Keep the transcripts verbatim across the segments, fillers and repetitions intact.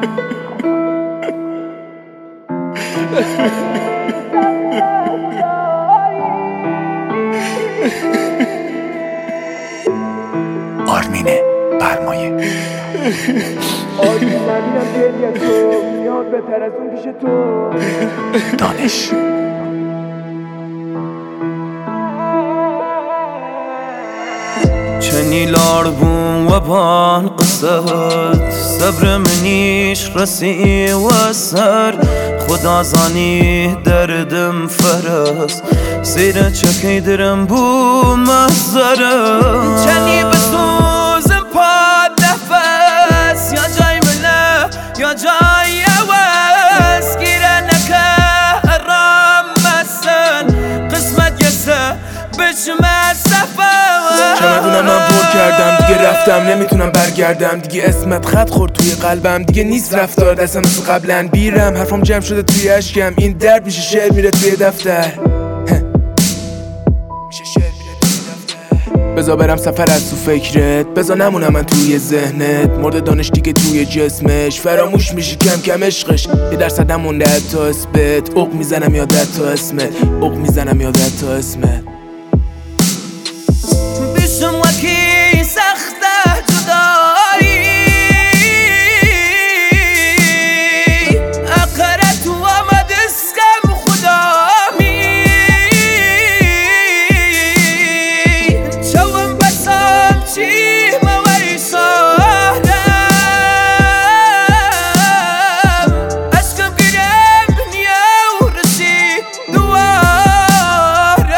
آرمین برمایه. آرمین نبینم گریه تو میاد بهتر از اون پیش تو. دانش چنیلار بوم و بان قصد صبر منیش رسی و سر خدا زانی دردم فرس زیر چکی درم بو محضره چنی بسوزم پاد نفس یا جای مله یا جای عوض گیره نکه رام مسن قسمت یسه بشمه سفر چمدونم من پر کردم دیگه رفتم نمیتونم برگردم دیگه اسمت خط خورد توی قلبم دیگه نیست رفتار دستم مثل قبلا بیرم حرفم جمع شده توی اشکم این درد میشه شعر میره توی دفتر میشه شعر میره توی دفتر بذار برم سفر از تو فکرت بذار نمونم من توی ذهنت مرد دانش دیگه توی جسمش فراموش میشی کم کم عشقش یه درصدم مونده حتی اسمت عق میزنم یادت تا اسمت عق میزنم یادت تا اسمت بیشم وکی سخته جدایی اقرت و آمد اسکم خدامی چوم بسام چی موی سادم اشکم گیرم دنیا و رسی دوارم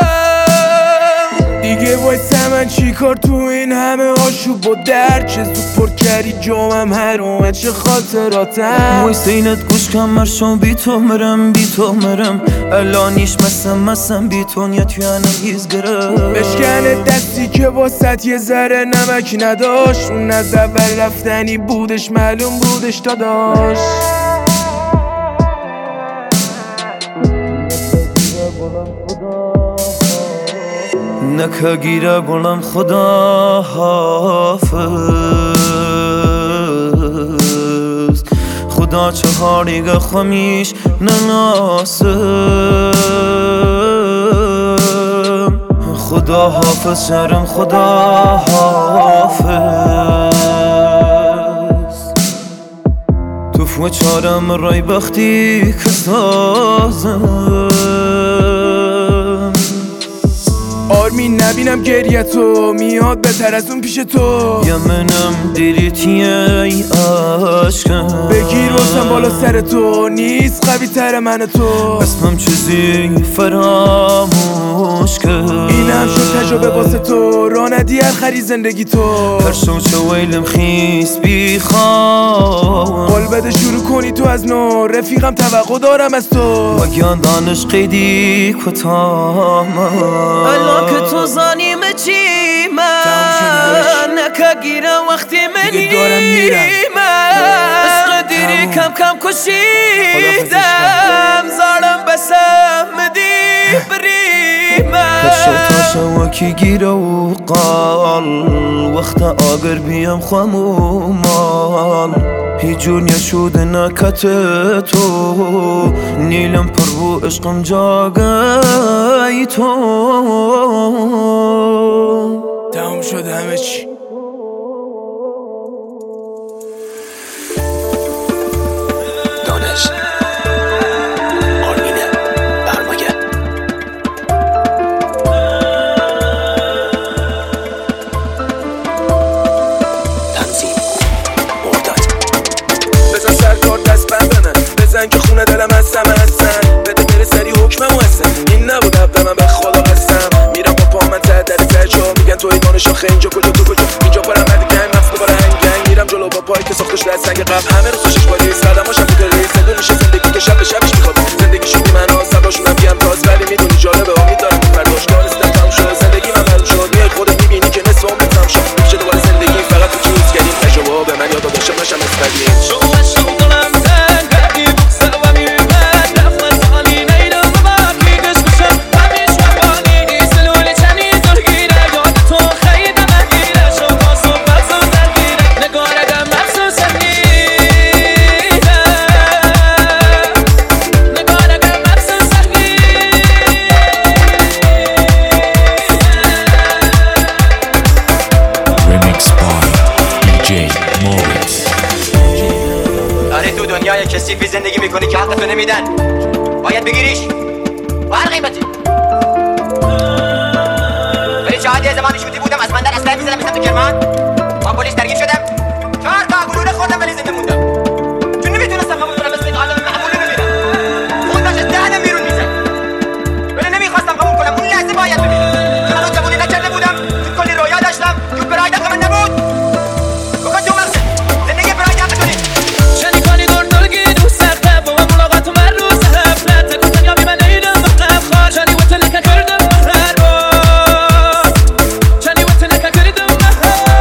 دیگه وایسه من چی کار تو این همه آشوب و درد چه زود پر کردی جامم هر اومد چه خاطراتم وایسه اینت گوش کم مرشم بی تو مرم بی تو مرم الانیش مسم مسم بی تو نیت یعنم هیز گرم بشکنه دستی که واسط یه ذره نمک نداشت اون از اول رفتنی بودش معلوم بودش داداش نکه گیره گلم خدا حافظ خدا چهاریگه خمیش نناسم خدا حافظ شرم خدا حافظ تو فو چارم رای بختی که سازم آرمین نبینم گریه تو میاد بهتر از اون پیش تو یا منم دیریتیه ای عشقم بگیر واسم بالا سر تو نیست قوی تر من تو اسمم چیزی فراموش کرد اینم شد تجربه واسه تو را ندی هر خری زندگی تو پرشو چه ویلم خیس بیخوام قول بده شروع کنی تو از نو رفیقم توقع دارم از تو وگیان دانش قیدی کتام الان که تو زانیم چی من نکه گیرم وقتی منی من عشق دیری کم کم کشیدم زارم بسم دی بریمم کشو تاشا وکی گیره و قال وقت آگر بیم خمو مال هیجون یشود نکت تو نیلم پر رو عشقم جاگای تو تمام شده همه چی دانش آرمین برمایه. تنظیم مرداد. بزن سرکار دست بندنه بزن که خونه دلم هستم هستن بده بره سری حکممو هستن این نبود حبه من به خدا قسم میرم با پا من ته در تجا میگن توی دانش آخه اینجا کجا تو کجا اینجا پرم ندی گنگ مفت دوباره هنگ گنگ میرم جلو با پایی که ساختش در سنگ قبل همه رو خوشش بالی سردم هاشم تو ریس ندون میشه زندگی که شب به شبش میخواد زندگی شدی من ها سباشونم گم تاز ولی میدونی جالبه امید دارم فرداش دانستم تموم شد زندگی من معلوم شد میای خودت میبینی که نصف عمرت تموم شد میشه دوباره زندگی فقط تو چیز کردیم تجربه به من یاد داشتم نشم اسپدیم اگریسیفی زندگی میکنی که حقتو نمیدن، باید بگیریش با هر قیمتی. ولی چه عادی زمانی شوتی بودم از بندر اسلحه میزدم میزدم تو کرمان، با پلیس درگیر شدم، چهار تا گلوله خوردم ولی زنده موندم چون نمیتونستم قبول کنم مثل این آدم معمولی ببینم. خون داشت از دهنم بیرون میزد ولی نمیخواستم قبول کنم، اون لحظه باید ببینم. من هنوز جوونی نکرده بودم، تو کلی رویا داشتم که برای حق من نبود. بکن تو مقصد زندگی برای حق کنی شنی کنی دردرگی دوست دارم با ملاقات من روز هفت تکون یا بی من نیدم مخلب خار شنی و تلکه کردم مهر شنی و تلکه کردم مهر.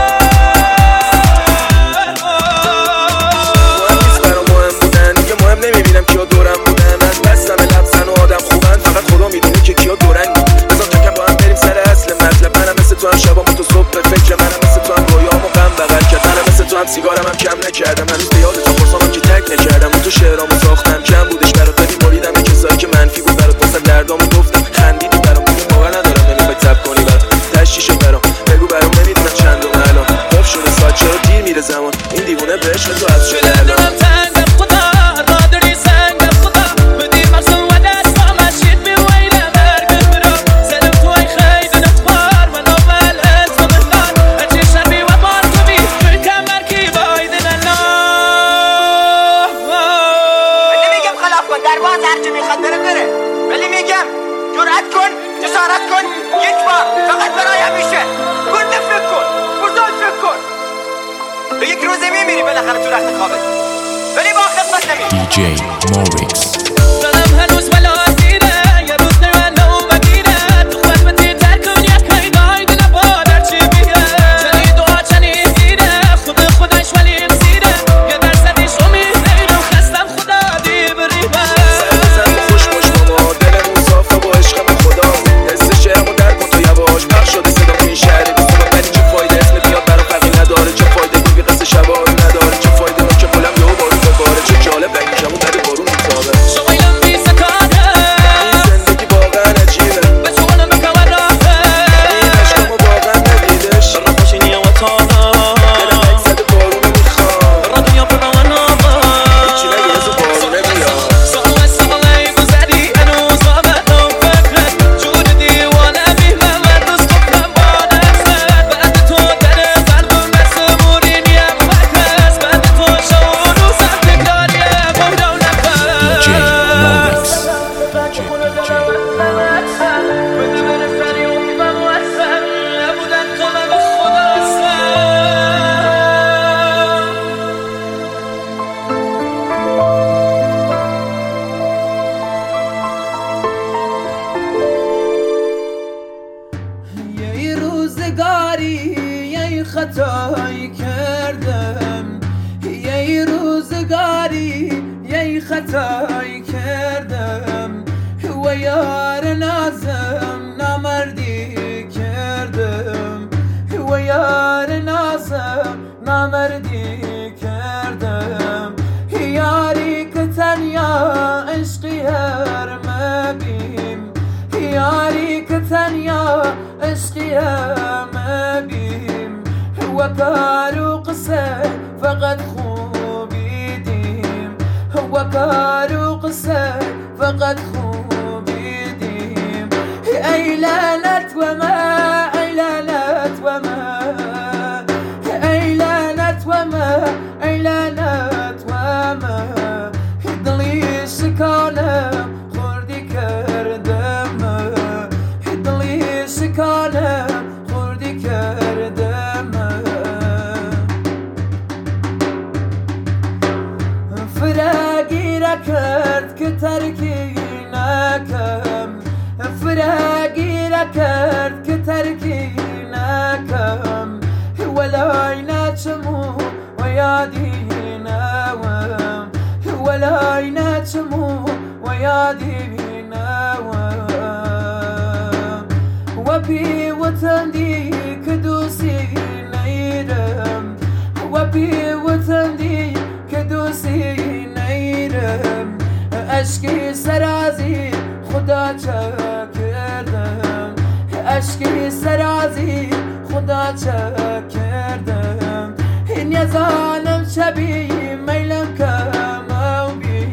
مهم نیست برام مهم بودن دیگه، مهم نمیبینم کیا دورم بودن. از بستم لبزن و آدم خوبن، فقط خدا میدونه که کیا دورنگ بود. بذار تکم با هم بریم سر اصل مطلب. منم مثل تو هم شبام تو صبح به فکر، منم مثل تو هم رویامو غم بغل کرد. منم مثل تو هم سیگارم هم کم نکردم، هنوز به یاد تو پرسامم که تک نکردم. اون تو شعرامو ساختم کم بودش برات، ولی بریدم این کسایی که منفی بود برات. واسه دردامو گفتم خندیدی برام، دیگه باور ندارم نمیخوای تب کنی برام. تشیشه برام بگو برام، نمیدونم چندم الان گفت شده ساعت، چرا دیر میره زمان. این دیوونه به عشق تو از شده الان. درباز هرچی میخواد بره بره، ولی میگم جرأت کن، جسارت کن، یک بار فقط برای همیشه گنده فکر کن، بزرگ فکر کن. به یک روزه میمیری بالاخره تو رخت خوابت، ولی با خدمت نمیری. دی جی مورکس دلم هنوز ملازیره یه روز نمانه و مگیره تو خدمتی ترکم یکی دایده نبادر چی بیه چنی دعا چنی دیره خود خودش ولی امسیره یه درصدیش امیدیرم خستم خدا دی بریمه زن خوش باش ماما، دلمون صافه با عشق به خدا. حس شعرمو در کن تو یواش، پخش شده صدا تو این شهر بیستون. ولی چه فایده اسم بیاد برا فقی نداره، چه فایده بی قصه شبایی نداره، چه فایده ما که بلم یهو بارون بباره. چه جالب رنگیشمون بعد بارون میتابه. شویلم بی سکانه این زندگی واقعا عجیبه، به شوانم بکن راهه این عشقمو واقعا ندیدش. را خوشینی و تازه دلم اکسد بارونو میخوام، را دنیا پر و نابه هیچی نگیرز و بارونه بیاد. سالو استقلی گذری هنوز آمد و فکرت جور دیوانه بیمه من دوست کنم با نفسد. بعد تو در قلبم مسمورین یم مکس، بعد تو شعور و سر تکراریه بود و نفس. دی جی مورکس بده بره سری و بیمم و اصلا نبودن تو من به خدا اصلا. یه روزگاری یه خطایی کردم، یه روزگاری یه خطایی کردم و یار نازم نامردی کردم و یار نازم نامردی کردم. یاری که تنیا عشقی هر مبیم، یاری که تنیا عشقی هر مبیم و کار و قصه فقط خوبی دیم و کار و قصه فقط خوبی دیم. ای لعنت و ما ای لعنت و ما ای لعنت و ما ای لعنت و ما دلی شکانم خوردی کردم، دلی شکانم خوردی کردم. فراقی را کرد که ترکی نکم، فراقی را کرد که ترکی نکم ولای نچمو و یادی نوم، ولای نچمو و یادی نوم. و بی وطن دی که دوستی نیرم، و بی وطن دی که دوستی نیرم. اشکی سرازی خدا چه کردم، اشکی سرازی خدا چه کردم. این یزانم شبی میلم کم و بی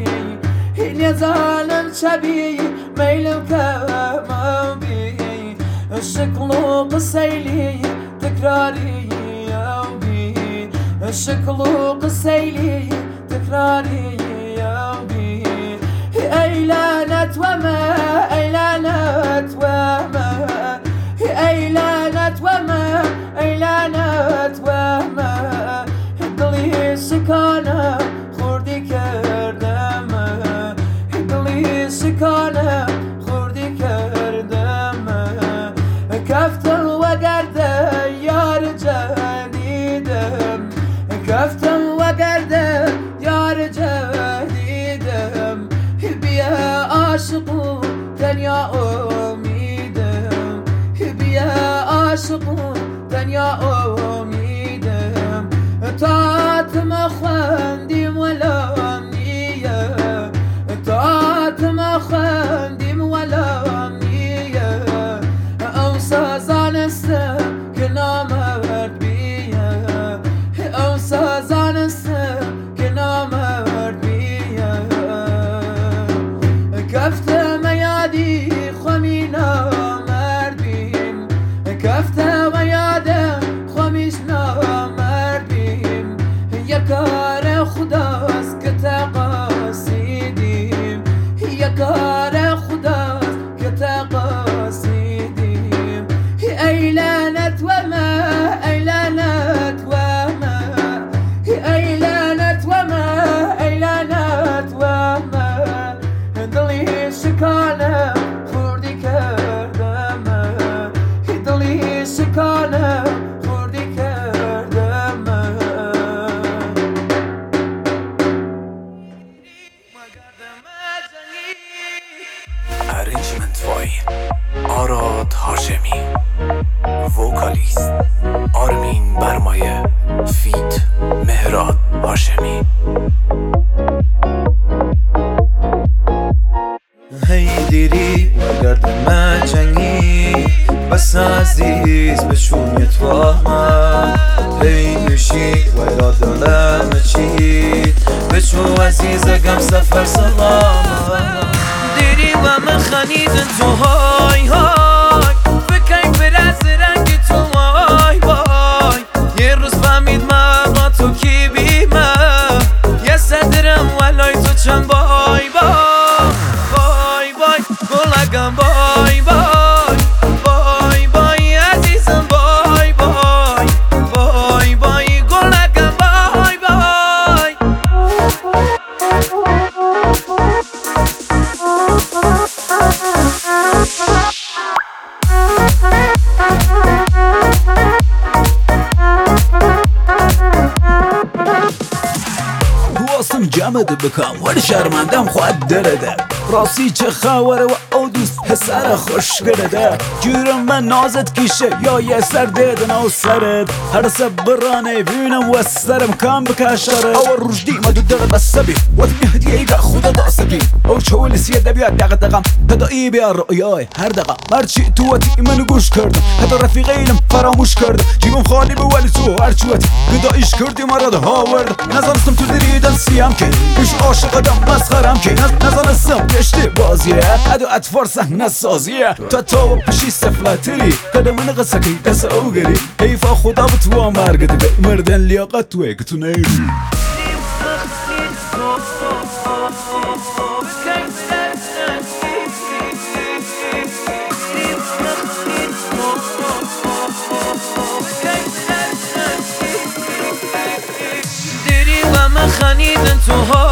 شبي ميل كما بي الشكل قسيلي تكراري يا بي الشكل قسيلي تكراري يا بي أيلانت وما أيلانت وما أيلانت وما أيلانت وما دلي سكانة خوردی کردم دلی سکانه خوردی کردم کفتم و گرده یار جدیدم کفتم و گرده یار جدیدم بیا عاشقو دنیا امیدم بیا عاشقو دنیا امیدم تاتم خواندیم ولا نیه تاتم خواندیم ولا نیه او سازانسته که نامرد بیه او سازانسته که نامرد بیه کفتم یادی خمی نامرد بیم کفتم یادم خمیش نامرد بیم یکار خداست که تقاصیدیم یکار خداست که تقاصیدیم ایلانت و ما ایلانت و ما ایلانت و ما ایلانت و ما دلی شکانه خوردی کردم دلی شکانه خوردی کردم Arrangement by Arad Hashemi. Vocalist Armin Barmaye. Feat Mehrad Hashemi. هی دیری گرد مجنگی بس عزیز بشون تو من هی نشی و یادم چید بچو عزیزگم سفر سلام دیری و من خنیدن تو های های بکن پر از رنگ تو وای وای یه روز فهمید من با تو کی بیمم یه صدرم ولای تو چند بای بای گلگم بای بای بای بای عزیزم بای بای بای بای گلگم بای بای خواستم جمعت بکم ولی شرمندم خواهد درده راستی چه خبره و او دوست پسر خوش کرده جورم من نازت کیشه یا یه سر دیدن او سرت هر سبرانه بینم و سرم کام بکشاره او رجدی ما دو دقیق بسته بی و دمی هدیه ای خدا داسته بی او چولی سیه دبیاد دقیق دقم تدایی بیا رؤیای هر دقم مرچی تو واتی منو گوش کردم حتی رفیق ایلم فراموش کردم جیبم خالی به ولی تو هر چوتی گدایش کردی مرا ده هاورد نزانستم تو دریدن سیام که بیش عاشق دم مسخرم که نزانستم گشتی بازیه ادو اتفار صحنه سازیه تا تو پشی سفلتری قدم من قصه که دست او گری حیفا خدا به تو مرگ دیگه مردن لیاقت توه که تو نیری دیری و من خنیدن تو